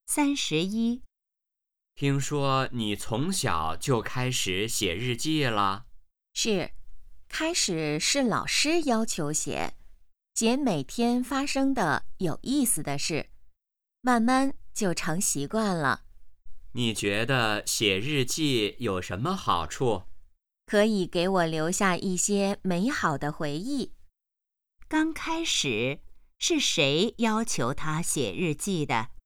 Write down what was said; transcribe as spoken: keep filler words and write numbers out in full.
三十一。 听说你从小就开始写日记了？ 是，开始是老师要求写，写每天发生的有意思的事，慢慢就成习惯了。 你觉得写日记有什么好处？ 可以给我留下一些美好的回忆。 刚开始是谁要求他写日记的？